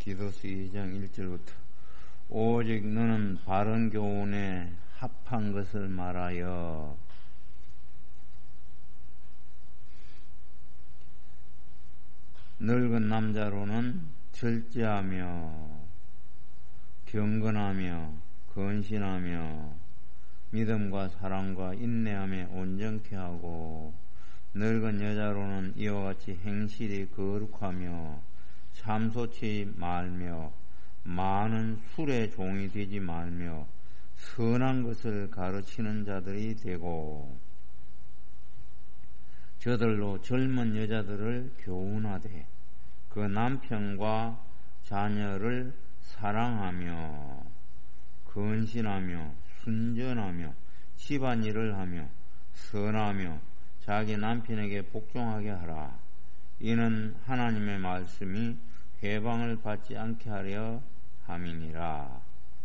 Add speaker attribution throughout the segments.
Speaker 1: 디도스 2장 1절부터 오직 너는 바른 교훈에 합한 것을 말하여 늙은 남자로는 절제하며 경건하며 건신하며 믿음과 사랑과 인내함에 온전케 하고 늙은 여자로는 이와 같이 행실이 거룩하며 참소치 말며 많은 술의 종이 되지 말며 선한 것을 가르치는 자들이 되고 저들로 젊은 여자들을 교훈하되 그 남편과 자녀를 사랑하며 건신하며 순전하며 집안일을 하며 선하며 자기 남편에게 복종하게 하라. 이는 하나님의 말씀이 회방을 받지 않게 하려 함이니라.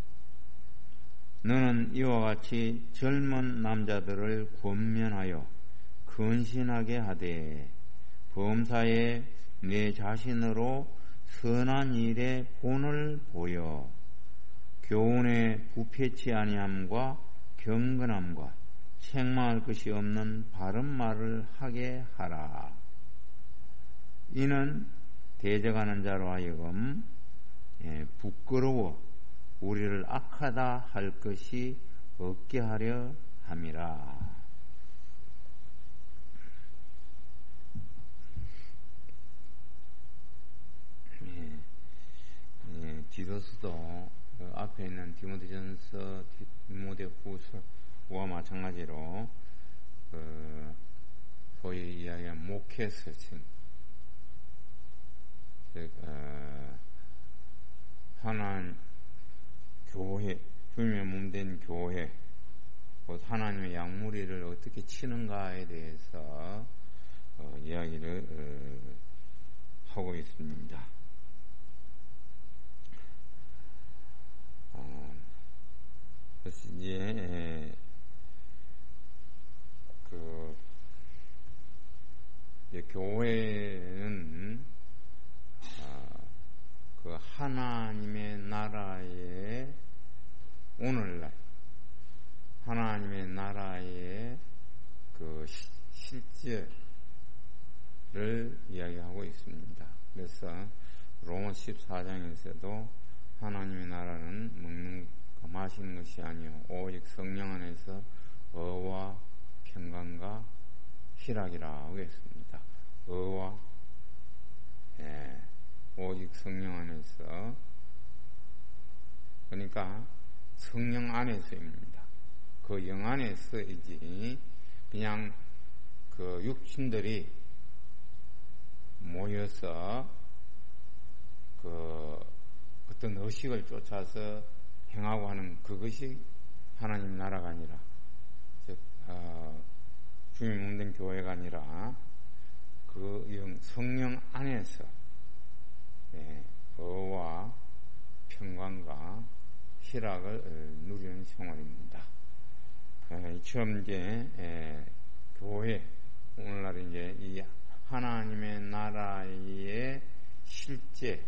Speaker 1: 너는 이와 같이 젊은 남자들을 권면하여 건신하게 하되 범사에 내 자신으로 선한 일에 본을 보여 교훈에 부패치 아니함과 경건함과 책망할 것이 없는 바른 말을 하게 하라. 이는 대적하는 자로 하여금 부끄러워 우리를 악하다 할 것이 없게 하려 함이라. 디도스도 앞에 있는 디모데전서, 디모데후서와 마찬가지로 소위 이야기한 목회서신 하나님 교회, 주님의 몸된 교회, 곧 하나님의 양무리를 어떻게 치는가에 대해서 이야기를 하고 있습니다. 그래서 이제 교회는 그 하나님의 나라의 오늘날 하나님의 나라의 그 실제를 이야기하고 있습니다. 그래서 로마 14장에서도 하나님의 나라는 먹는 마시는 것이 아니요 오직 성령 안에서 의와 평강과 희락이라 하겠습니다. 의와 오직 성령 안에서, 그러니까 성령 안에서입니다. 그 영 안에서이지 그냥 그 육신들이 모여서 그 어떤 의식을 쫓아서 행하고 하는 그것이 하나님 나라가 아니라, 즉 주님 몸된 교회가 아니라 그 영 성령 안에서 의와 평강과 희락을 누리는 생활입니다. 처음 이제 교회, 오늘날 이제 이 하나님의 나라의 실제는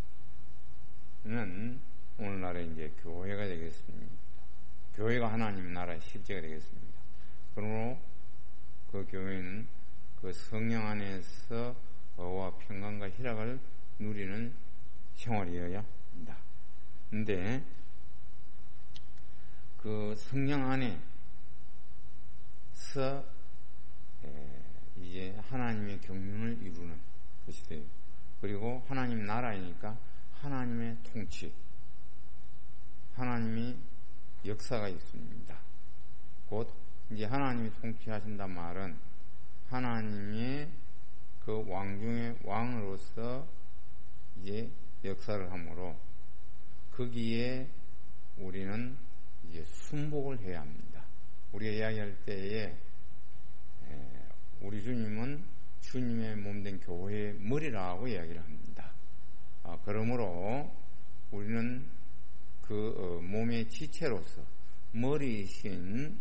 Speaker 1: 오늘날의 이제 교회가 되겠습니다. 교회가 하나님의 나라의 실제가 되겠습니다. 그러므로 그 교회는 그 성령 안에서 의와 평강과 희락을 누리는 생활이어야 합니다. 근데 그 성령 안에서 이제 하나님의 경륜을 이루는 것이 돼요. 그리고 하나님 나라이니까 하나님의 통치, 하나님이 역사가 있습니다. 곧 이제 하나님이 통치하신단 말은 하나님의 그 왕 중의 왕으로서 이제 역사를 하므로 거기에 우리는 이제 순복을 해야 합니다. 우리가 이야기할 때에 우리 주님은 주님의 몸된 교회의 머리라고 이야기를 합니다. 그러므로 우리는 그 몸의 지체로서 머리이신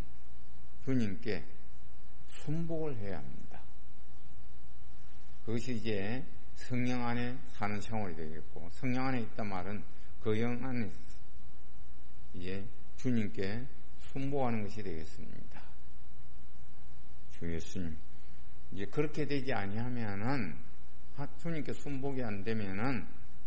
Speaker 1: 주님께 순복을 해야 합니다. 그것이 이제 성령 안에 사는 생활이 되겠고, 성령 안에 있단 말은 그 영 안에 이제 주님께 순복하는 것이 되겠습니다. 주 예수님, 이제 그렇게 되지 아니하면은, 주님께 순복이 안 되면은,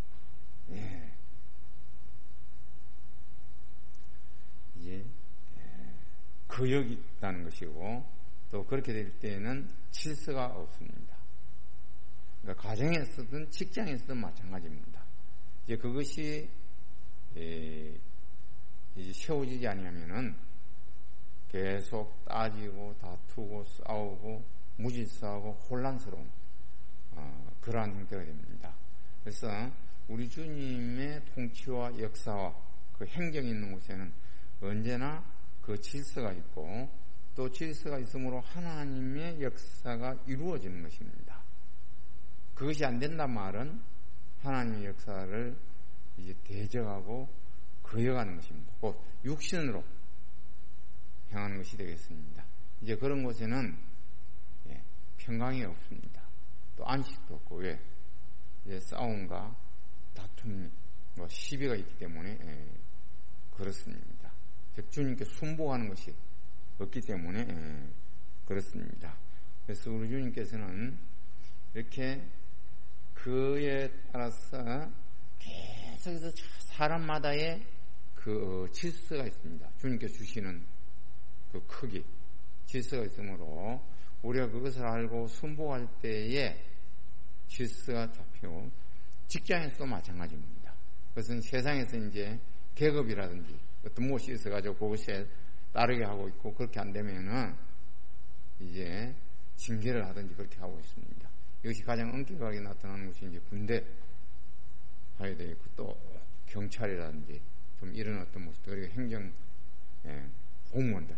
Speaker 1: 이제 거역이 있다는 것이고, 또 그렇게 될 때에는 질서가 없습니다. 그러니까 가정에서든 직장에서든 마찬가지입니다. 이제 그것이 이제 세워지지 아니하면은 계속 따지고 다투고 싸우고 무질서하고 혼란스러운 그러한 형태가 됩니다. 그래서 우리 주님의 통치와 역사와 그 행정이 있는 곳에는 언제나 그 질서가 있고, 또 질서가 있으므로 하나님의 역사가 이루어지는 것입니다. 그것이 안 된단 말은 하나님의 역사를 이제 대적하고 거역하는 것입니다. 곧 육신으로 향하는 것이 되겠습니다. 이제 그런 곳에는 평강이 없습니다. 또 안식도 없고, 왜? 이제 싸움과 다툼, 시비가 있기 때문에 그렇습니다. 즉 주님께 순복하는 것이 없기 때문에 그렇습니다. 그래서 우리 주님께서는 이렇게 그에 따라서 계속해서 사람마다의 그 질서가 있습니다. 주님께서 주시는 그 크기, 질서가 있으므로 우리가 그것을 알고 순복할 때에 질서가 잡히고, 직장에서도 마찬가지입니다. 그것은 세상에서 이제 계급이라든지 어떤 무엇이 있어가지고 그것에 따르게 하고 있고, 그렇게 안 되면은 이제 징계를 하든지 그렇게 하고 있습니다. 이것이 가장 엄격하게 나타나는 것이 이제 군대 해야 되겠고, 또 경찰이라든지 좀 이런 어떤 모습, 그리고 행정 공무원들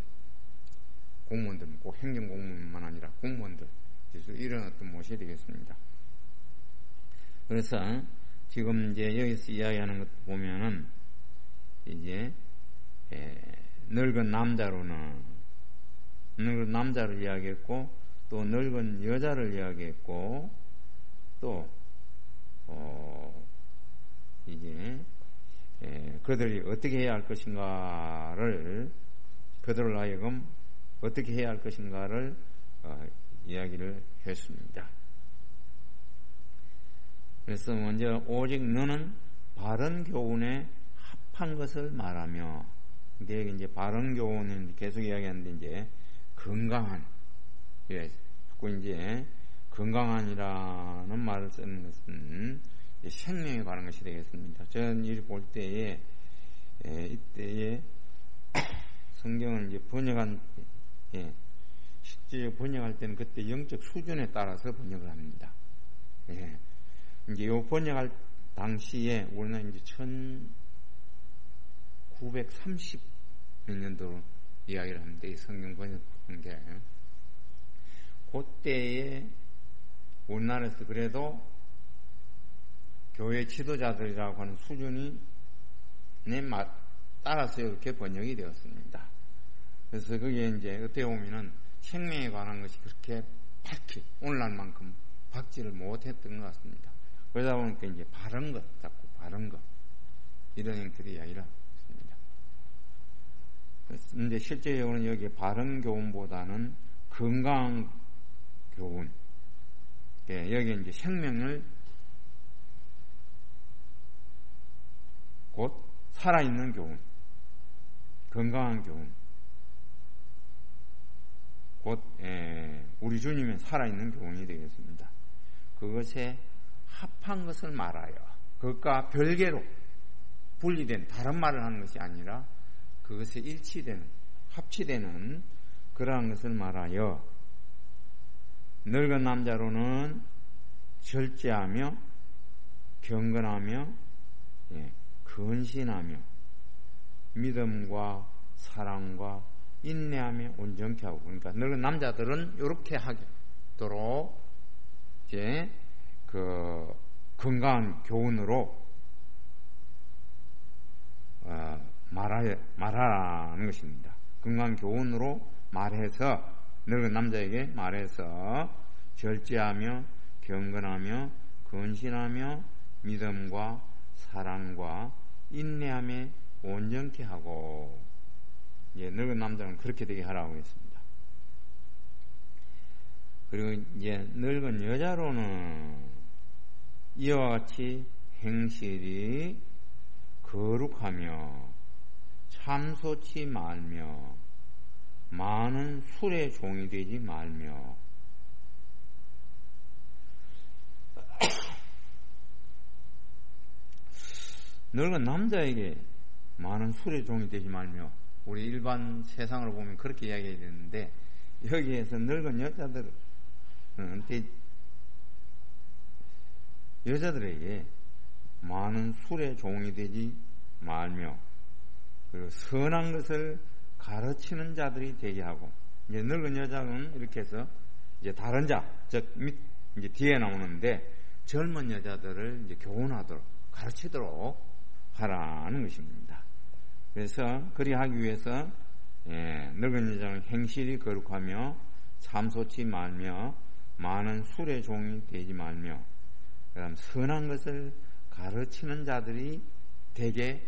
Speaker 1: 꼭 행정 공무원만 아니라 공무원들, 이런 어떤 모습이 되겠습니다. 그래서 지금 이제 여기서 이야기하는 것 보면은 이제 늙은 남자를 이야기했고, 또 늙은 여자를 이야기했고, 또 이제 그들이 어떻게 해야 할 것인가를, 그들을 하여금 어떻게 해야 할 것인가를 이야기를 했습니다. 그래서 먼저 오직 너는 바른 교훈에 합한 것을 말하며, 이게 이제 바른 교훈은 계속 이야기하는데, 이제 건강한, 자꾸 이제 건강한이라는 말을 쓰는 것은 생명에 관한 것이 되겠습니다. 저는 이 볼 때에 이때에 성경을 이제 번역한, 실제 번역할 때는 그때 영적 수준에 따라서 번역을 합니다. 이제 요 번역할 당시에 우리는 이제 1930 몇 년도로 이야기를 하는데, 이 성경 번역한 게 그때에 우리나라에서 그래도 교회 지도자들이라고 하는 수준이 따라서 이렇게 번역이 되었습니다. 그래서 그게 이제 어떻게 보면은 생명에 관한 것이 그렇게 밝히 오늘날만큼 박지를 못했던 것 같습니다. 그러다 보니까 이제 바른 것, 자꾸 바른 것, 이런 형태의 이야기를 했습니다. 그런데 실제적으로는 여기 바른 교훈보다는 건강한 교훈, 여기 이제 생명을 곧 살아있는 교훈, 건강한 교훈, 곧 우리 주님의 살아있는 교훈이 되겠습니다. 그것에 합한 것을 말하여, 그것과 별개로 분리된 다른 말을 하는 것이 아니라 그것에 일치되는, 합치되는 그러한 것을 말하여, 늙은 남자로는 절제하며 경건하며 근신하며 믿음과 사랑과 인내하며 온전케 하고, 그러니까 늙은 남자들은 이렇게 하도록 이제 그 건강한 교훈으로 말하라는 것입니다. 건강한 교훈으로 말해서, 늙은 남자에게 말해서 절제하며 경건하며 근신하며 믿음과 사랑과 인내함에 온전케 하고, 이제 늙은 남자는 그렇게 되게 하라고 했습니다. 그리고 이제 늙은 여자로는 이와 같이 행실이 거룩하며 참소치 말며 많은 술의 종이 되지 말며. 늙은 남자에게 많은 술의 종이 되지 말며, 우리 일반 세상으로 보면 그렇게 이야기해야 되는데, 여기에서 늙은 여자들에게 많은 술의 종이 되지 말며, 그리고 선한 것을 가르치는 자들이 되게 하고. 이제 늙은 여자는 이렇게 해서 이제 다른 자, 즉 이제 뒤에 나오는데, 젊은 여자들을 이제 교훈하도록 가르치도록 하라는 것입니다. 그래서 그리 하기 위해서 늙은 여자는 행실이 거룩하며 참소치 말며 많은 술의 종이 되지 말며, 그다음 선한 것을 가르치는 자들이 되게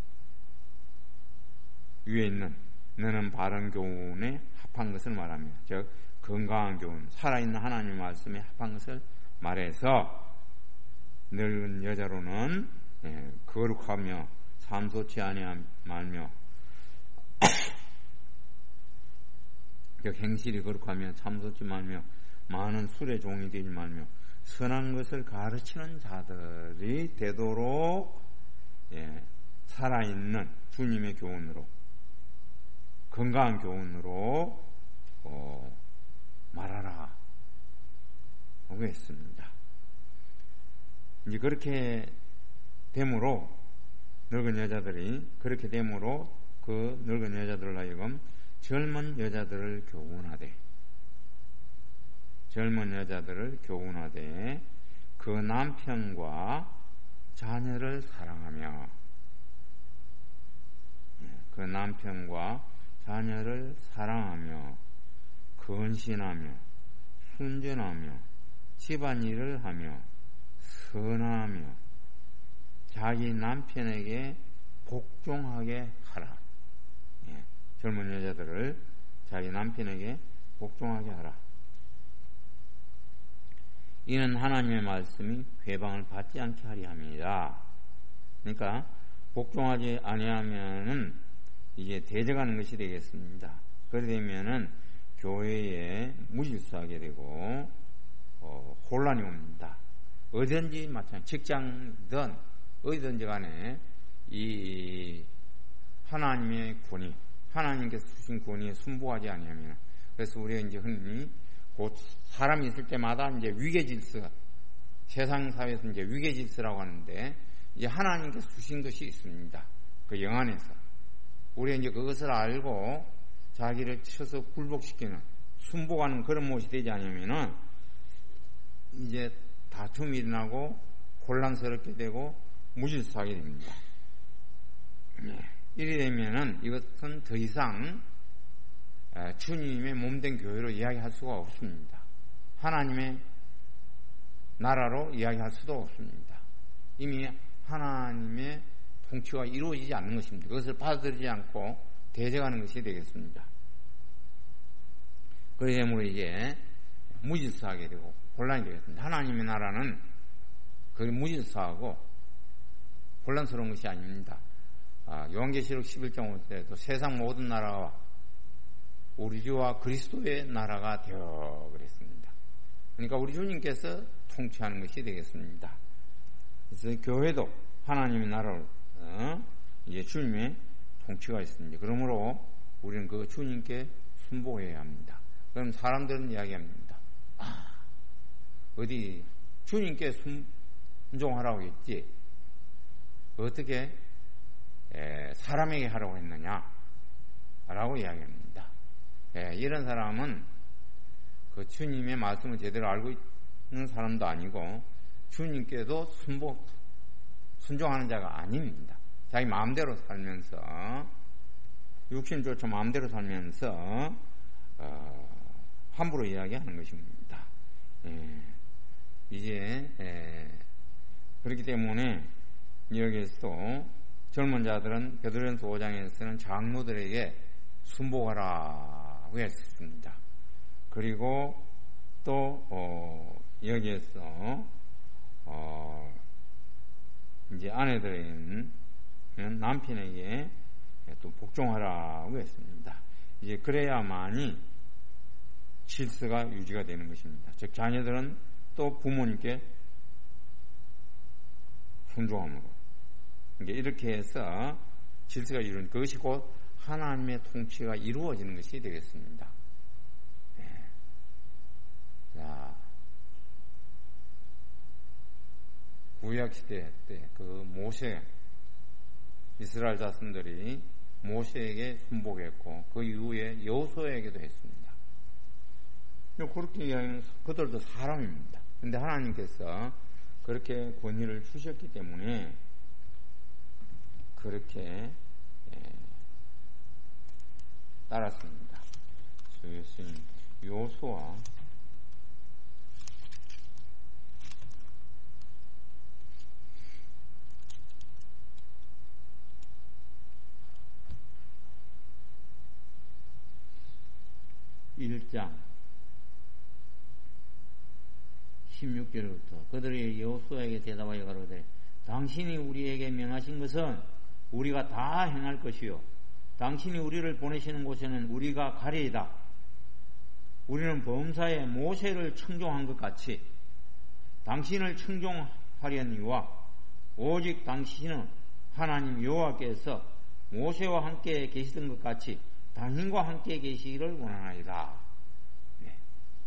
Speaker 1: 위에 있는, 너는 바른 교훈에 합한 것을 말하며, 즉 건강한 교훈, 살아있는 하나님의 말씀에 합한 것을 말해서, 늙은 여자로는 거룩하며 참소치 말며 즉 행실이 거룩하며 참소치 말며 많은 술의 종이 되지 말며 선한 것을 가르치는 자들이 되도록 살아있는 주님의 교훈으로, 건강한 교훈으로 말하라 하고 했습니다. 이제 그렇게 됨으로 늙은 여자들이 그렇게 됨으로 그 늙은 여자들을 하여금 젊은 여자들을 교훈하되 그 남편과 자녀를 사랑하며 근신하며 순전하며 집안일을 하며 선하며 자기 남편에게 복종하게 하라. 젊은 여자들을 자기 남편에게 복종하게 하라. 이는 하나님의 말씀이 회방을 받지 않게 하리 함이라. 그러니까 복종하지 아니하면은 이제 대적하는 것이 되겠습니다. 그래 되면은 교회에 무질서하게 되고 혼란이 옵니다. 어디든지 마찬가지, 직장이든 어디든지 간에 이 하나님의 권위, 하나님께서 주신 권위에 순복하지 아니하면, 그래서 우리가 이제 흔히 곧 사람이 있을 때마다 이제 위계질서, 세상 사회에서 이제 위계질서라고 하는데, 이제 하나님께서 주신 것이 있습니다. 그 영 안에서 우리가 이제 그것을 알고 자기를 쳐서 굴복시키는, 순복하는 그런 모습이 되지 않으면은 이제 다툼이 일어나고 혼란스럽게 되고 무질서하게 됩니다. 이래 되면은 이것은 더 이상 주님의 몸된 교회로 이야기할 수가 없습니다. 하나님의 나라로 이야기할 수도 없습니다. 이미 하나님의 통치가 이루어지지 않는 것입니다. 그것을 받아들이지 않고 대적하는 것이 되겠습니다. 그러므로 이제 무질서하게 되고 혼란이 되겠습니다. 하나님의 나라는 그 무질서하고 혼란스러운 것이 아닙니다. 요한계시록 11장 5절에도 세상 모든 나라와 우리 주와 그리스도의 나라가 되어 그랬습니다. 그러니까 우리 주님께서 통치하는 것이 되겠습니다. 그래서 교회도 하나님의 나라로 이제 주님의 통치가 있습니다. 그러므로 우리는 그 주님께 순복해야 합니다. 그럼 사람들은 이야기합니다. 어디 주님께 순종하라고 했지 어떻게 사람에게 하라고 했느냐 라고 이야기합니다. 이런 사람은 그 주님의 말씀을 제대로 알고 있는 사람도 아니고 주님께도 순종하는 자가 아닙니다. 자기 마음대로 살면서 육신 쫓아 마음대로 살면서 함부로 이야기하는 것입니다. 이제 그렇기 때문에 여기에서도 젊은 자들은 베드로전서 5장에서는 장로들에게 순복하라고 했습니다. 그리고 또 여기에서 이제 아내들은 남편에게 또 복종하라고 했습니다. 이제 그래야만이 질서가 유지가 되는 것입니다. 즉 자녀들은 또 부모님께 순종함으로 이렇게 해서 질서가 이루어지는 그것이 곧 하나님의 통치가 이루어지는 것이 되겠습니다. 네. 자, 구약시대 때 그 모세 이스라엘 자손들이 모세에게 순복했고 그 이후에 여호수아에게도 했습니다. 그렇게 이야기하면 그들도 사람입니다. 그런데 하나님께서 그렇게 권위를 주셨기 때문에 그렇게 따랐습니다. 예수님 여호수아 1장 16절부터 그들이 여호수아에게 대답하여 가로되 당신이 우리에게 명하신 것은 우리가 다 행할 것이요 당신이 우리를 보내시는 곳에는 우리가 가리이다. 우리는 범사에 모세를 청종한 것 같이 당신을 청종하려니와 오직 당신은 하나님 여호와께서 모세와 함께 계시던 것 같이 당신과 함께 계시기를 원하나이다. 네.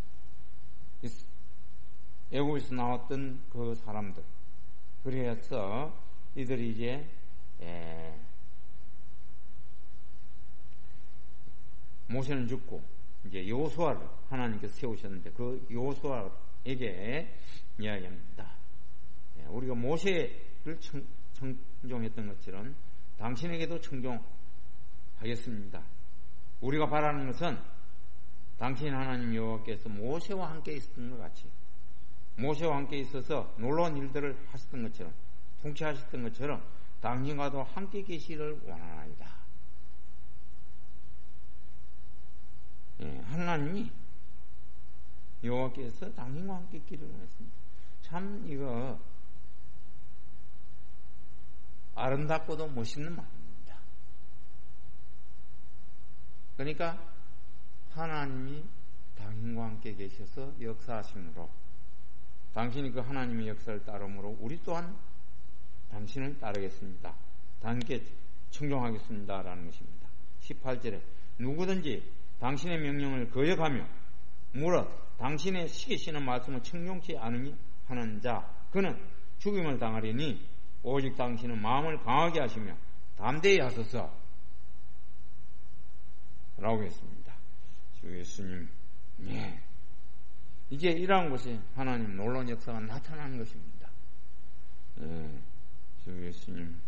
Speaker 1: 애국에서 나왔던 그 사람들 그래서 이들이 이제 모세는 죽고 이제 여호수아를 하나님께서 세우셨는데 그 여호수아에게 이야기합니다. 우리가 모세를 청종했던 것처럼 당신에게도 청종하겠습니다. 우리가 바라는 것은 당신 하나님 여호와께서 모세와 함께 있었던 것 같이 모세와 함께 있어서 놀라운 일들을 하셨던 것처럼 통치하셨던 것처럼 당신과도 함께 계시기를 원하나이다. 하나님이 여호와께서 당신과 함께 있기를 원했습니다. 참 이거 아름답고도 멋있는 말입니다. 그러니까 하나님이 당신과 함께 계셔서 역사하심으로 당신이 그 하나님의 역사를 따르므로 우리 또한 당신을 따르겠습니다. 당신께 청종하겠습니다. 라는 것입니다. 18절에 누구든지 당신의 명령을 거역하며 무릇 당신의 시키시는 말씀을 청종치 않으니 하는 자 그는 죽임을 당하리니 오직 당신은 마음을 강하게 하시며 담대히 하소서 라고 했습니다. 주 예수님 이제 이러한 것이 하나님 놀라운 역사가 나타나는 것입니다. 주 예수님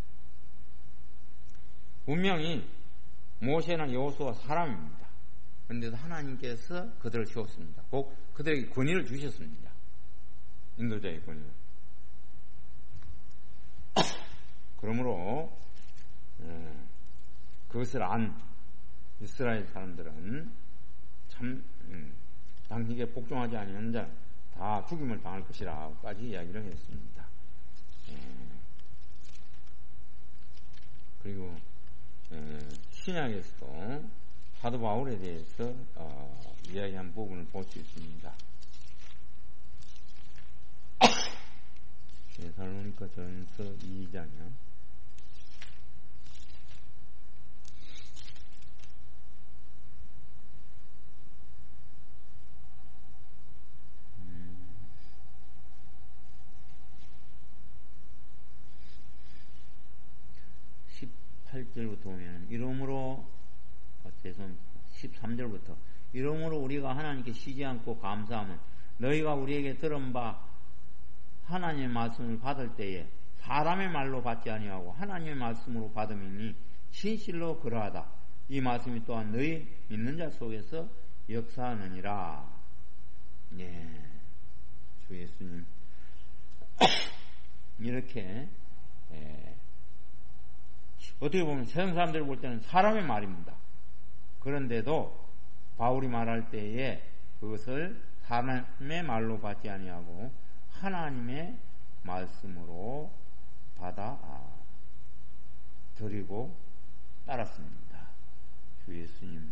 Speaker 1: 분명히 모세나 여호수아 사람입니다. 그런데도 하나님께서 그들을 세웠습니다. 꼭 그들에게 권위를 주셨습니다. 인도자의 권위를. 그러므로 그것을 안 이스라엘 사람들은 참 당신에게 복종하지 아니하는 자 다 죽임을 당할 것이라고까지 이야기를 했습니다. 그리고 신약에서도 사도 바울에 대해서 이야기한 부분을 볼 수 있습니다. 데살로니가 전서 2장이요. (18절부터) 보면 이러므로 13절부터 이러므로 우리가 하나님께 쉬지 않고 감사하면 너희가 우리에게 들은 바 하나님의 말씀을 받을 때에 사람의 말로 받지 아니하고 하나님의 말씀으로 받음이니 진실로 그러하다. 이 말씀이 또한 너희 믿는 자 속에서 역사하느니라. 주 주 예수님. 이렇게 어떻게 보면 세상 사람들이 볼 때는 사람의 말입니다. 그런데도 바울이 말할 때에 그것을 사람의 말로 받지 아니하고 하나님의 말씀으로 받아 드리고 따랐습니다. 주 예수님.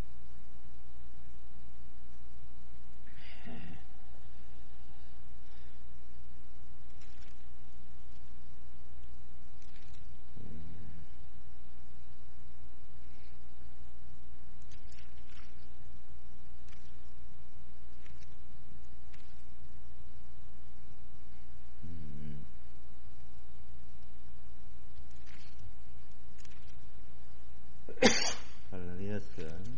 Speaker 1: 갈라디아서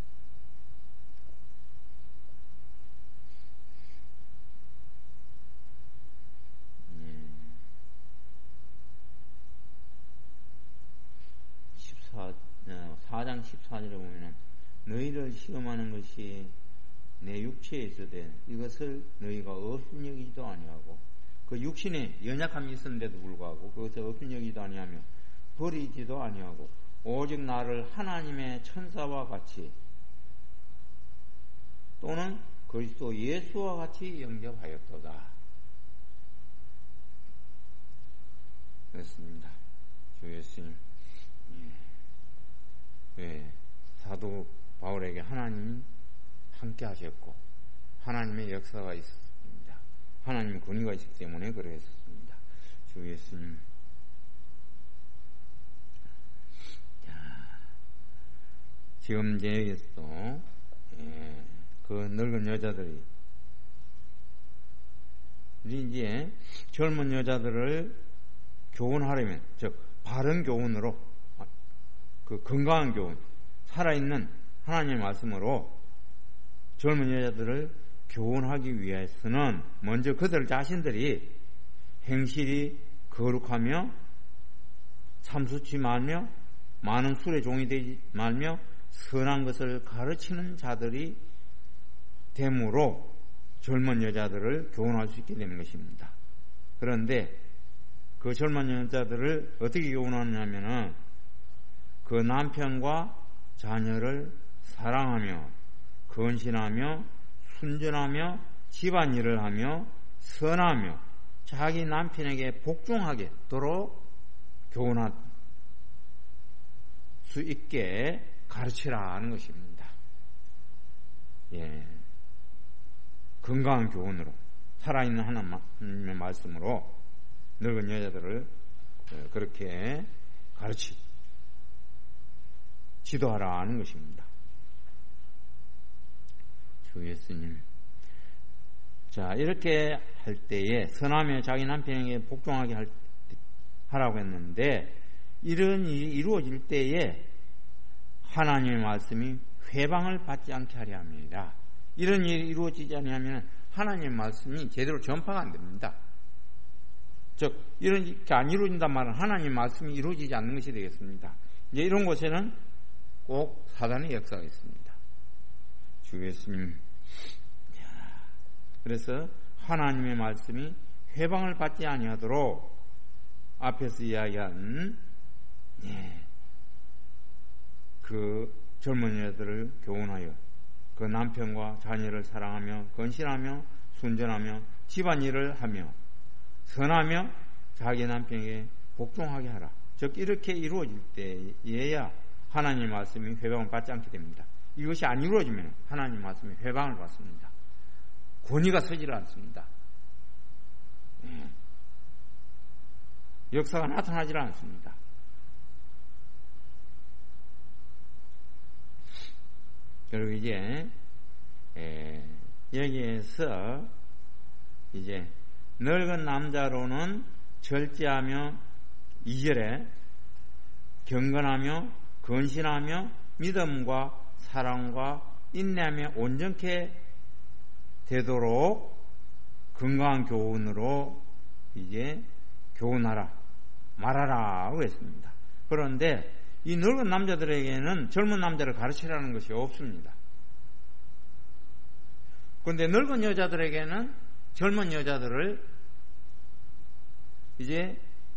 Speaker 1: 4장 14절에 보면 너희를 시험하는 것이 내 육체에 있어되 이것을 너희가 없인 여기지도 아니하고 그 육신에 연약함이 있었는데도 불구하고 그것을 없인 여기지도 아니하며 버리지도 아니하고 오직 나를 하나님의 천사와 같이 또는 그리스도 예수와 같이 영접하였도다. 그렇습니다. 주 예수님. 사도 바울에게 하나님 함께 하셨고 하나님의 역사가 있었습니다. 하나님 권위가 있기 때문에 그랬었습니다. 주 예수님. 지금 여기서 그 늙은 여자들이 이제 젊은 여자들을 교훈하려면 즉 바른 교훈으로 그 건강한 교훈 살아있는 하나님의 말씀으로 젊은 여자들을 교훈하기 위해서는 먼저 그들 자신들이 행실이 거룩하며 참수치 말며 많은 술의 종이 되지 말며 선한 것을 가르치는 자들이 됨으로 젊은 여자들을 교훈할 수 있게 되는 것입니다. 그런데 그 젊은 여자들을 어떻게 교훈하냐면은 그 남편과 자녀를 사랑하며 건신하며 순전하며 집안일을 하며 선하며 자기 남편에게 복종하게도록 교훈할 수 있게 가르치라 하는 것입니다. 건강한 교훈으로 살아있는 하나님의 말씀으로 늙은 여자들을 그렇게 지도하라 하는 것입니다. 주 예수님. 자, 이렇게 할 때에 선하며 자기 남편에게 복종하게 하라고 했는데 이런 일이 이루어질 때에 하나님의 말씀이 회방을 받지 않게 하려 합니다. 이런 일이 이루어지지 않으면 하나님의 말씀이 제대로 전파가 안 됩니다. 즉 이런 게 안 이루어진단 말은 하나님의 말씀이 이루어지지 않는 것이 되겠습니다. 이제 이런 곳에는 꼭 사단의 역사가 있습니다. 주 예수님. 그래서 하나님의 말씀이 회방을 받지 아니하도록 앞에서 이야기한 그 젊은 여자들을 교훈하여 그 남편과 자녀를 사랑하며 건신하며 순전하며 집안일을 하며 선하며 자기 남편에게 복종하게 하라. 즉 이렇게 이루어질 때에야 하나님의 말씀이 회방을 받지 않게 됩니다. 이것이 안 이루어지면 하나님의 말씀이 회방을 받습니다. 권위가 서지를 않습니다. 역사가 나타나지 않습니다. 그리고 이제 여기에서 이제 늙은 남자로는 절제하며 2절에 경건하며 건신하며 믿음과 사랑과 인내하며 온전케 되도록 건강한 교훈으로 이제 교훈하라 말하라고 했습니다. 그런데 이 늙은 남자들에게는 젊은 남자를 가르치라는 것이 없습니다. 그런데 늙은 여자들에게는 젊은 여자들을 이제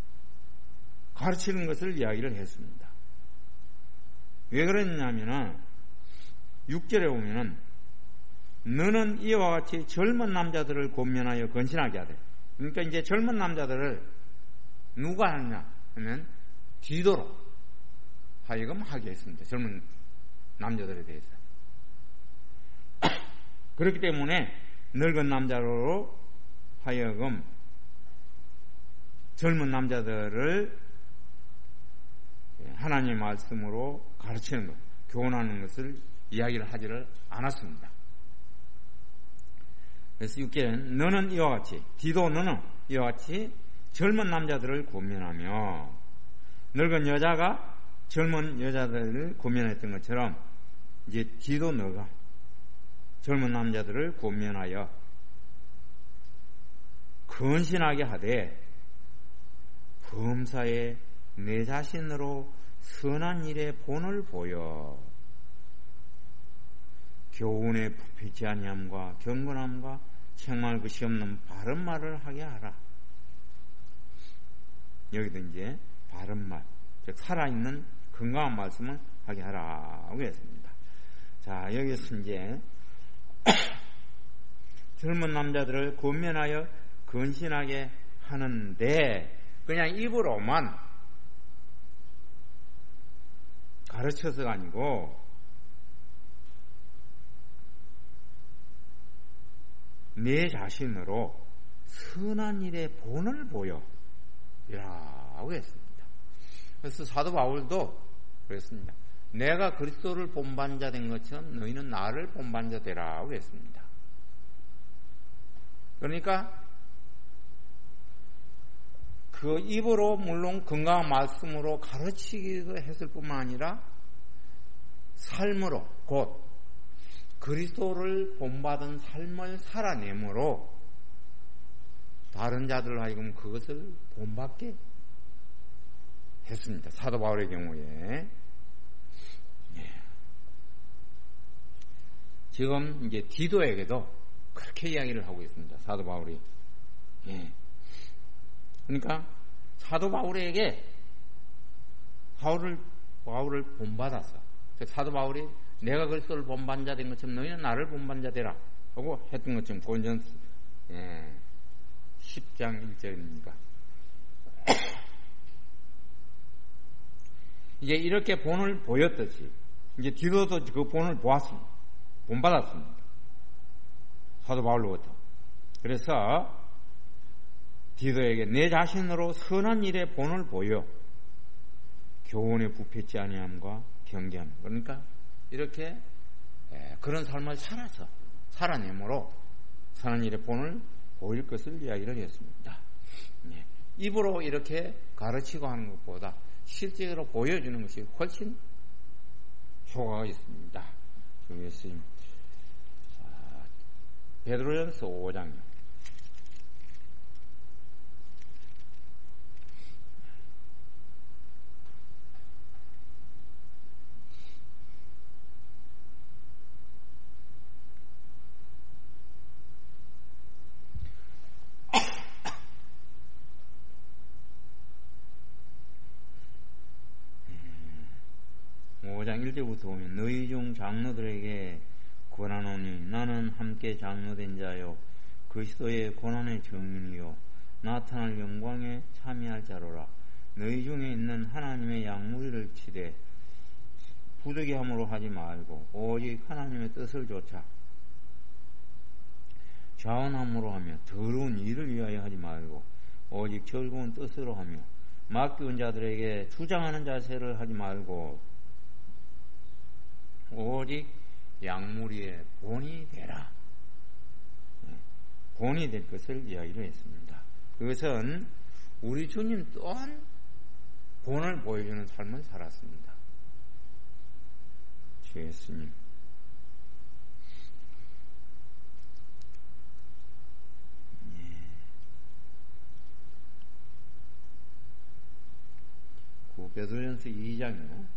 Speaker 1: 가르치는 것을 이야기를 했습니다. 왜 그랬냐면은 6절에 보면은 너는 이와 같이 젊은 남자들을 권면하여 건신하게 하되, 그러니까 이제 젊은 남자들을 누가 하느냐 하면 디도로 하여금 하게 했습니다. 젊은 남자들에 대해서. 그렇기 때문에 늙은 남자로 하여금 젊은 남자들을 하나님의 말씀으로 가르치는 것, 교훈하는 것을 이야기를 하지를 않았습니다. 그래서 6절에는 너는 이와 같이, 디도 너는 이와 같이 젊은 남자들을 권면하며, 늙은 여자가 젊은 여자들을 권면했던 것처럼 이제 디도 너가 젊은 남자들을 권면하여 건신하게 하되 범사에 내 자신으로 선한 일에 본을 보여 교훈에 부패치 아니함과 경건함과 책망할 것이 없는 바른 말을 하게 하라. 여기도 이제 바른 말, 즉 살아있는 건강한 말씀을 하게 하라고 했습니다. 자, 여기서 이제 젊은 남자들을 권면하여 건신하게 하는데 그냥 입으로만 가르쳐서가 아니고 내 자신으로 선한 일에 본을 보여 이라고 했습니다. 그래서 사도 바울도 그랬습니다. 내가 그리스도를 본받자 된 것처럼 너희는 나를 본받자 되라고 했습니다. 그러니까 그 입으로 물론 건강한 말씀으로 가르치기도 했을 뿐만 아니라 삶으로 곧 그리스도를 본받은 삶을 살아내므로 다른 자들 하여금 그것을 본받게 했습니다. 사도 바울의 경우에. 지금 이제 디도에게도 그렇게 이야기를 하고 있습니다. 사도 바울이. 그러니까 사도 바울에게 바울을 본받아서 사도 바울이 내가 그리스도를 본받은 자 된 것처럼 너희는 나를 본받은 자 되라 하고 했던 것처럼 고린도전서 10장 1절입니다. 이제 이렇게 본을 보였듯이 이제 디도도 그 본을 보았습니다. 본받았습니다. 사도 바울로부터. 그래서 디도에게 내 자신으로 선한 일에 본을 보여 교훈에 부패치 아니함과 경계함. 그러니까 이렇게 그런 삶을 살아내므로 선한 일에 본을 보일 것을 이야기를 했습니다. 입으로 이렇게 가르치고 하는 것보다 실제로 보여주는 것이 훨씬 효과가 있습니다. 그래서 베드로전서 5장 5장 1절부터 보면 너희 중 장로들에게 권하노니 나는 함께 장로된 자요 그리스도의 고난의 증인이요 나타날 영광에 참여할 자로라. 너희 중에 있는 하나님의 양무리를 치되 부득이함으로 하지 말고 오직 하나님의 뜻을 좇아 자원함으로 하며 더러운 일을 위하여 하지 말고 오직 즐거운 뜻으로 하며 맡겨온 자들에게 주장하는 자세를 하지 말고 오직 양무리의 본이 되라. 본이 될 것을 이야기를 했습니다. 그것은 우리 주님 또한 본을 보여주는 삶을 살았습니다. 주 예수님. 베드로전서 2장이요.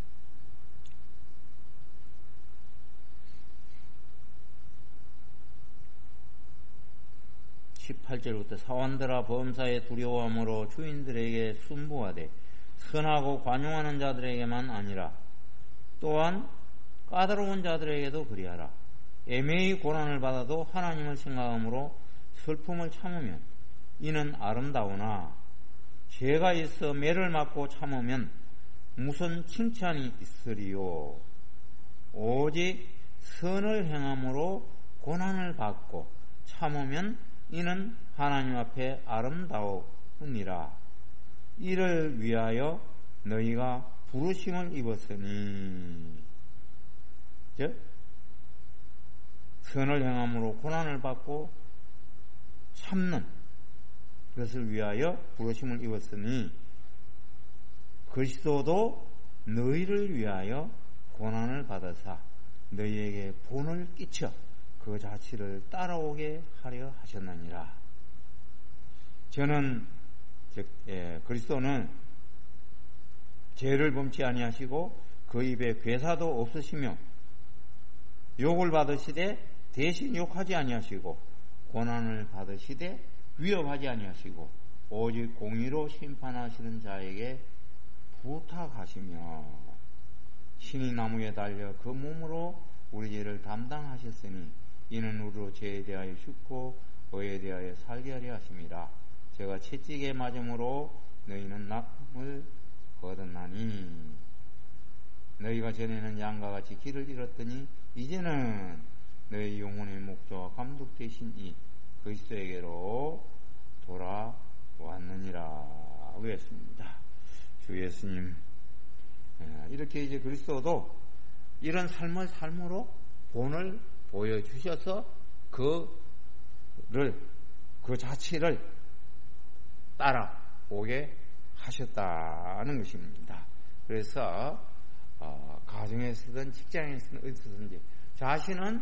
Speaker 2: 18절부터 사원들아 범사에 두려워함으로 주인들에게 순부하되 선하고 관용하는 자들에게만 아니라 또한 까다로운 자들에게도 그리하라. 애매히 고난을 받아도 하나님을 생각함으로 슬픔을 참으면 이는 아름다우나 죄가 있어 매를 맞고 참으면 무슨 칭찬이 있으리요. 오직 선을 행함으로 고난을 받고 참으면 이는 하나님 앞에 아름다우니라. 이를 위하여 너희가 부르심을 입었으니, 즉 선을 행함으로 고난을 받고 참는 그것을 위하여 부르심을 입었으니 그리스도도 너희를 위하여 고난을 받으사 너희에게 본을 끼쳐 그 자취를 따라오게 하려 하셨느니라. 저는 그리스도는 죄를 범치 아니하시고 그 입에 괴사도 없으시며 욕을 받으시되 대신 욕하지 아니하시고 고난을 받으시되 위협하지 아니하시고 오직 공의로 심판하시는 자에게 부탁하시며 신이 나무에 달려 그 몸으로 우리 죄를 담당하셨으니 이는 우리로 죄에 대하여 죽고 의에 대하여 살게 하려 하심이라. 제가 채찍에 맞음으로 너희는 낙을 얻었나니 너희가 전에는 양과 같이 길을 잃었더니 이제는 너희 영혼의 목자와 감독 되신 이 그리스도에게로 돌아왔느니라 하고 했습니다. 주 예수님, 이렇게 이제 그리스도도 이런 삶으로 본을 보여주셔서 그 자취를 따라오게 하셨다는 것입니다. 그래서 가정에서든 직장에서든 어디서든지 자신은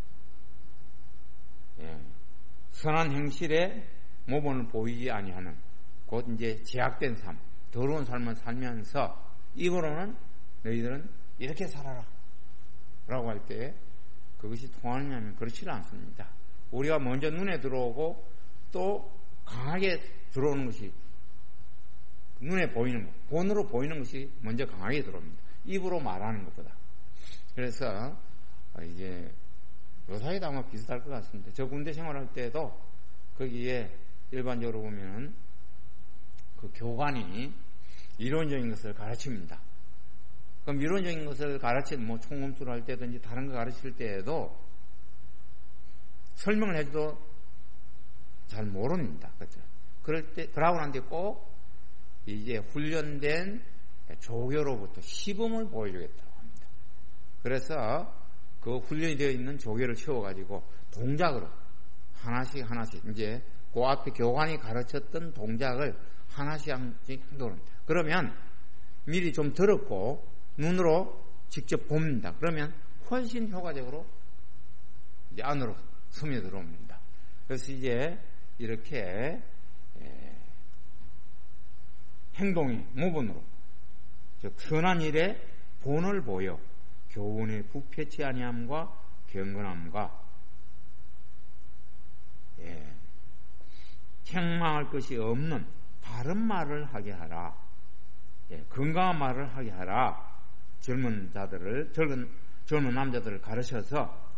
Speaker 2: 선한 행실에 모범을 보이지 아니하는 곧 이제 제약된 삶, 더러운 삶을 살면서 입으로는 너희들은 이렇게 살아라 라고 할 때 그것이 통하느냐면 그렇지는 않습니다. 우리가 먼저 눈에 들어오고 또 강하게 들어오는 것이 눈에 보이는 것, 본으로 보이는 것이 먼저 강하게 들어옵니다. 입으로 말하는 것보다. 그래서 이제 요사이도 아마 비슷할 것 같습니다. 저 군대 생활할 때도 거기에 일반적으로 보면 그 교관이 이론적인 것을 가르칩니다. 그럼 이론적인 것을 가르치는 총검수를 할 때든지 다른 거 가르칠 때에도 설명을 해줘도 잘 모릅니다. 그렇죠? 그럴 때 그러고 난 뒤에 꼭 이제 훈련된 조교로부터 시범을 보여주겠다고 합니다. 그래서 그 훈련이 되어 있는 조교를 채워가지고 동작으로 하나씩 이제 그 앞에 교관이 가르쳤던 동작을 하나씩 행동을 합니다. 그러면 미리 좀 들었고 눈으로 직접 봅니다. 그러면 훨씬 효과적으로 이제 안으로 스며들어옵니다. 그래서 이제 이렇게 행동의 모본으로 즉 선한 일에 본을 보여 교훈에 부패치 아니함과 경건함과 책망할 것이 없는 바른 말을 하게 하라. 건강한 말을 하게 하라. 젊은 남자들을 가르쳐서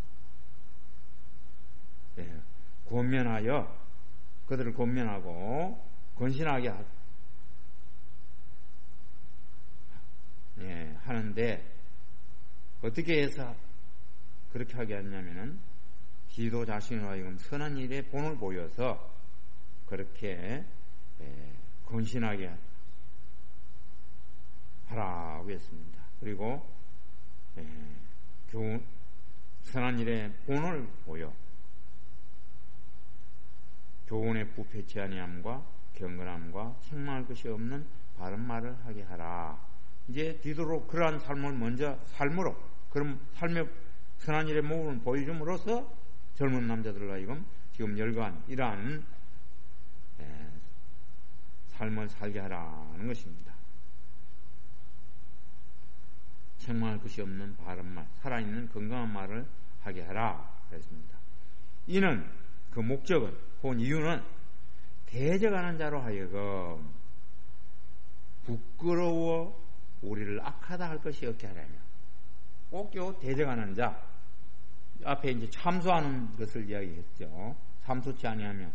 Speaker 2: 권면하여 그들을 권면하고 권신하게 하는데 어떻게 해서 그렇게 하게 하냐면은 기도 자신으로 하여금 선한 일에 본을 보여서 그렇게 권신하게 하라고 했습니다. 그리고 선한 일에 본을 보여 교훈에 부패치 아니함과 경건함과 책망할 것이 없는 바른 말을 하게 하라. 이제 뒤도록 그러한 삶을 먼저 삶으로 그럼 삶의 선한 일의 모범을 보여줌으로써 젊은 남자들과 하여금 지금 열거한 이러한 삶을 살게 하라는 것입니다. 책망할 것이 없는 바른 말, 살아있는 건강한 말을 하게 하라 그랬습니다. 이는 그 목적은, 혹은 이유는 대적하는 자로 하여금 부끄러워 우리를 악하다 할 것이 없게 하려면, 꼭 요 대적하는 자, 앞에 이제 참소하는 것을 이야기했죠. 참소치 아니하면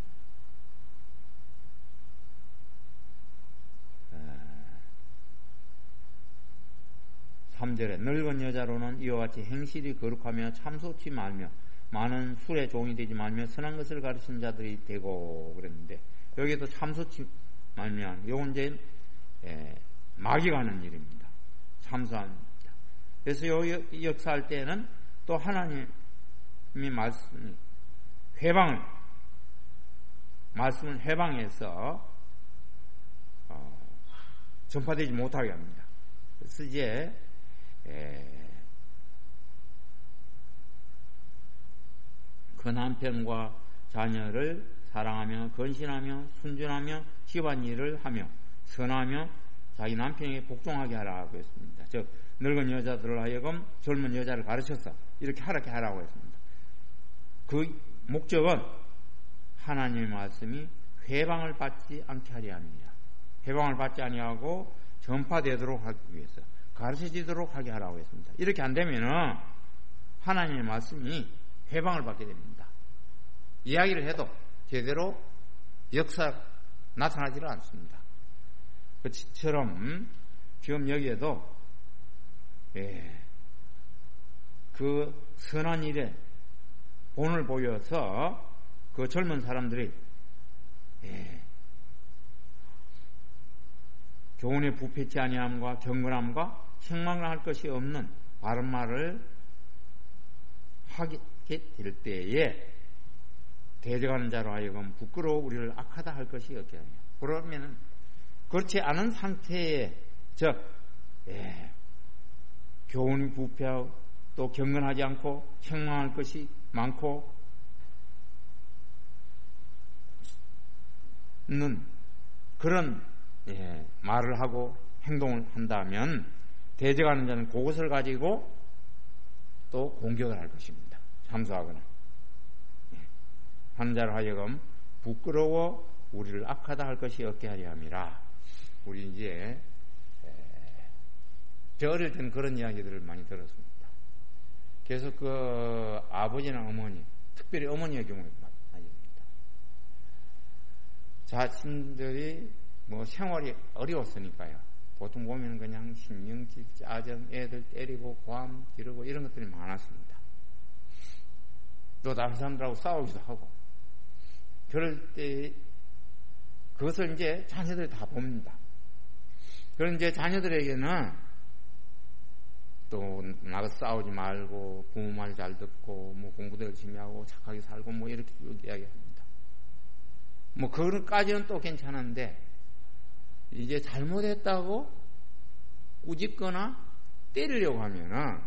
Speaker 2: 3절에 늙은 여자로는 이와 같이 행실이 거룩하며 참소치 말며 많은 술의 종이 되지 말며 선한 것을 가르치는 자들이 되고 그랬는데, 여기도 참소치 말며 요건 이제 마귀가 하는 일입니다. 참소합니다. 그래서 요 역사할 때는 또 하나님이 말씀을 회방해서 전파되지 못하게 합니다. 그래서 이제 그 남편과 자녀를 사랑하며 건신하며 순전하며 집안일을 하며 선하며 자기 남편에게 복종하게 하라고 했습니다. 즉 늙은 여자들을 하여금 젊은 여자를 가르쳐서 이렇게 하라고 했습니다. 그 목적은 하나님의 말씀이 회방을 받지 않게 하려 합니다. 회방을 받지 아니하고 전파되도록 하기 위해서, 가르쳐지도록 하게 하라고 했습니다. 이렇게 안 되면은 하나님의 말씀이 회방을 받게 됩니다. 이야기를 해도 제대로 역사 나타나지를 않습니다. 그처럼 지금 여기에도 그 선한 일에 본을 보여서 그 젊은 사람들이 교훈에 부패치 아니함과 경건함과 책망을 할 것이 없는 바른 말을 하게 될 때에 대적하는 자로 하여금 부끄러워 우리를 악하다 할 것이 없게 하며, 그러면은 그렇지 않은 상태에 교훈이 부패하고 또 경건하지 않고 책망할 것이 많고 는 그런 말을 하고 행동을 한다면 대적하는 자는 그것을 가지고 또 공격을 할 것입니다. 참소하거나 하는 자로 하여금 부끄러워 우리를 악하다 할 것이 없게 하려 함이라. 우리 이제 저 어릴 때는 그런 이야기들을 많이 들었습니다. 그래서 그 아버지나 어머니, 특별히 어머니의 경우에 많이 됩니다. 자신들이 뭐 생활이 어려웠으니까요. 보통 보면 그냥 신경질, 짜증, 애들 때리고 고함 지르고 이런 것들이 많았습니다. 또 다른 사람들하고 싸우기도 하고, 그럴 때 그것을 이제 자녀들이 다 봅니다. 그런 이제 자녀들에게는 또 나가 싸우지 말고 부모 말 잘 듣고 뭐 공부도 열심히 하고 착하게 살고 뭐 이렇게 이야기합니다. 뭐 그런까지는 또 괜찮은데 이제 잘못했다고 꾸짖거나 때리려고 하면은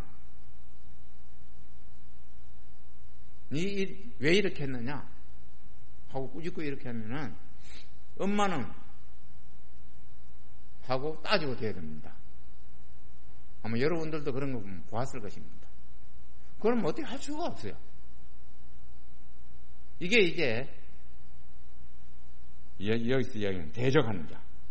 Speaker 2: 니 왜 이렇게 했느냐 하고 꾸짖고 이렇게 하면은 엄마는 하고 따지고 돼야 됩니다. 아마 여러분들도 그런 거 보았을 것입니다. 그럼 어떻게 할 수가 없어요. 이게 이제 여기서 이야기하는 대적하는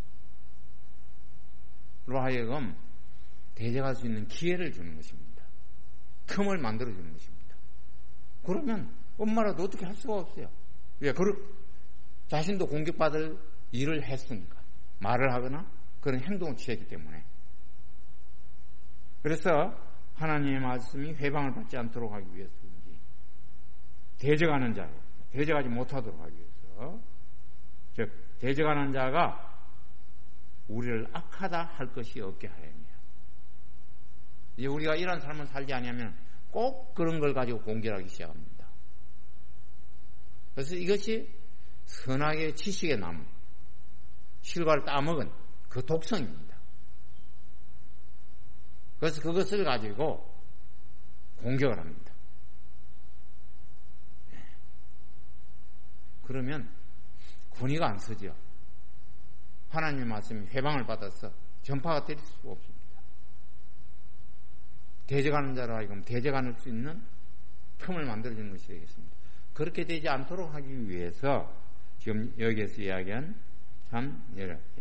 Speaker 2: 자로 하여금 대적할 수 있는 기회를 주는 것입니다. 틈을 만들어주는 것입니다. 그러면 엄마라도 어떻게 할 수가 없어요. 왜? 자신도 공격받을 일을 했으니까, 말을 하거나 그런 행동을 취했기 때문에. 그래서 하나님의 말씀이 회방을 받지 않도록 하기 위해서인지, 대적하는 자로 대적하지 못하도록 하기 위해서, 즉 대적하는 자가 우리를 악하다 할 것이 없게 하려니요. 이제 우리가 이런 삶을 살지 않으면 꼭 그런 걸 가지고 공격하기 시작합니다. 그래서 이것이 선악의 지식의 나무, 실과를 따먹은 그 독성입니다. 그래서 그것을 가지고 공격을 합니다. 그러면 권위가 안 서죠. 하나님의 말씀이 회방을 받아서 전파가 될 수가 없습니다. 대적하는 자로 하여금 대적할 수 있는 틈을 만들어주는 것이 되겠습니다. 그렇게 되지 않도록 하기 위해서 지금 여기에서 이야기한 참 이렇게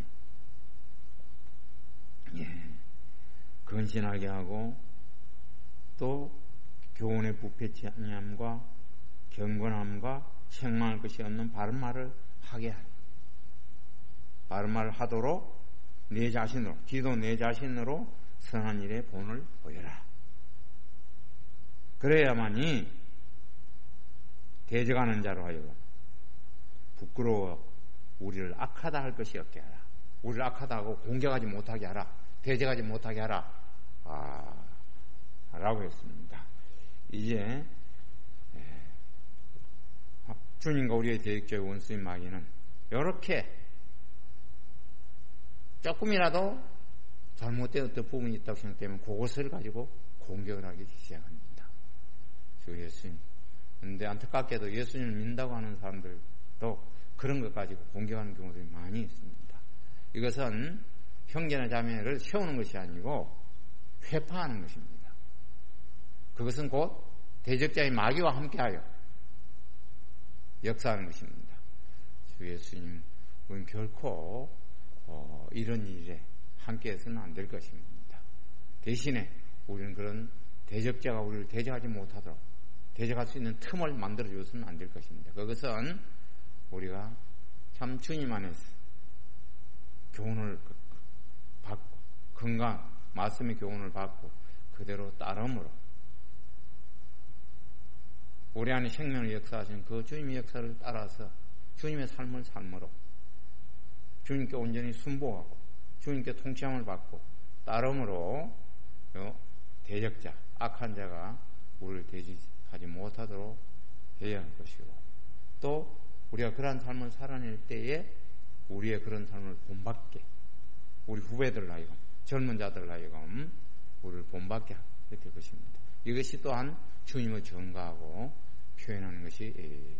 Speaker 2: 근신하게 하고 또 교훈의 부패치 아니함과 경건함과 책망할 것이 없는 바른 말을 하게 하라. 바른 말을 하도록 내 자신으로, 기도 내 자신으로 선한 일에 본을 보여라. 그래야만이 대적하는 자로 하여금 부끄러워 우리를 악하다 할 것이 없게 하라. 우리를 악하다 하고 공격하지 못하게 하라. 대적하지 못하게 하라. 라고 했습니다. 이제 주님과 우리의 대적적 원수인 마귀는 이렇게 조금이라도 잘못된 어떤 부분이 있다고 생각되면 그것을 가지고 공격을 하기 시작합니다. 주 예수님. 그런데 안타깝게도 예수님을 믿는다고 하는 사람들도 그런 것 가지고 공격하는 경우들이 많이 있습니다. 이것은 형제나 자매를 세우는 것이 아니고 회파하는 것입니다. 그것은 곧 대적자의 마귀와 함께하여 역사하는 것입니다. 주 예수님, 우리는 결코 이런 일에 함께해서는 안 될 것입니다. 대신에 우리는 그런 대적자가 우리를 대적하지 못하도록 대적할 수 있는 틈을 만들어줘서는 안 될 것입니다. 그것은 우리가 참 주님 안에서 교훈을 받고 건강, 말씀의 교훈을 받고 그대로 따름으로 우리 안에 생명을 역사하신 그 주님의 역사를 따라서 주님의 삶을 삶으로 주님께 온전히 순복하고 주님께 통치함을 받고 따름으로 대적자, 악한 자가 우리를 대적하지 못하도록 해야 할 것이고 또 우리가 그러한 삶을 살아낼 때에 우리의 그런 삶을 본받게 우리 후배들 하여금 젊은 자들 하여금 우리를 본받게 될 것입니다. 이것이 또한 주님을 전가하고 표현하는 것이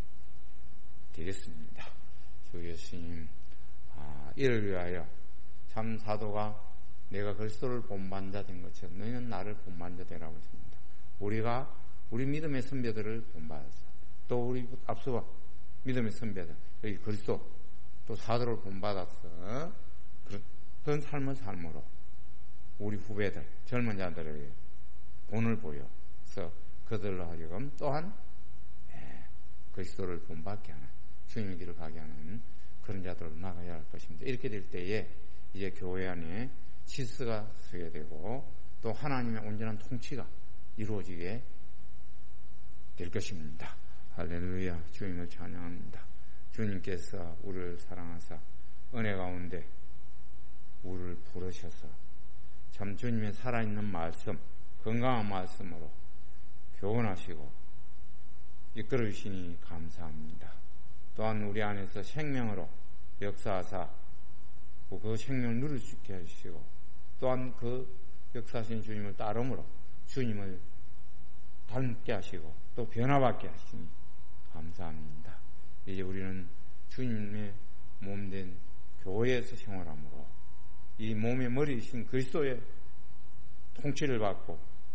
Speaker 2: 되겠습니다. 주 예수님, 이를 위하여 참 사도가 내가 그리스도를 본받는 자 된 것처럼 너희는 나를 본받는 자 되라고 했습니다. 우리가 우리 믿음의 선배들을 본받았어. 또 우리 앞서 믿음의 선배들, 여기 그리스도 또 사도를 본받았어. 그런 삶을 삶으로 우리 후배들, 젊은 자들에게 본을 보여서 그들로 하여금 또한 그리스도를 본받게 하는 주님의 길을 가게 하는 그런 자들로 나가야 할 것입니다. 이렇게 될 때에 이제 교회 안에 질서가 서게 되고 또 하나님의 온전한 통치가 이루어지게 될 것입니다. 할렐루야. 주님을 찬양합니다. 주님께서 우리를 사랑하사 은혜 가운데 우리를 부르셔서 참 주님의 살아있는 말씀, 건강한 말씀으로 교훈하시고 이끌어 주시니 감사합니다. 또한 우리 안에서 생명으로 역사하사 그 생명을 누릴 수 있게 해주시고 또한 그 역사하신 주님을 따름으로 주님을 닮게 하시고 또 변화받게 하시니 감사합니다. 이제 우리는 주님의 몸된 교회에서 생활함으로 이 몸의 머리이신 그리스도의 통치를 받고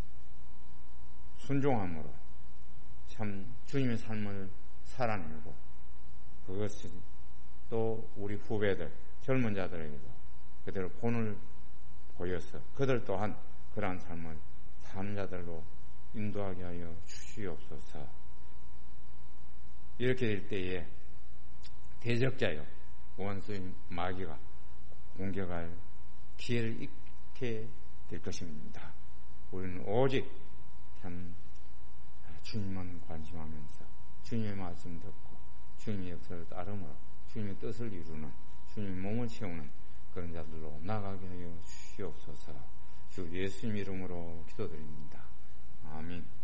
Speaker 2: 순종함으로 참 주님의 삶을 살아내고 그것을 또 우리 후배들, 젊은 자들에게도 그대로 본을 보여서 그들 또한 그러한 삶을 사는 자들로 인도하게 하여 주시옵소서. 이렇게 될 때에 대적자여 원수인 마귀가 공격할 기회를 잃게 될 것입니다. 우리는 오직 참 주님만 관심하면서 주님의 말씀 듣고 주님의 역사를 따르므로 주님의 뜻을 이루는 주님의 몸을 채우는 그런 자들로 나가게 하여 주시옵소서. 주 예수님 이름으로 기도드립니다. 아멘.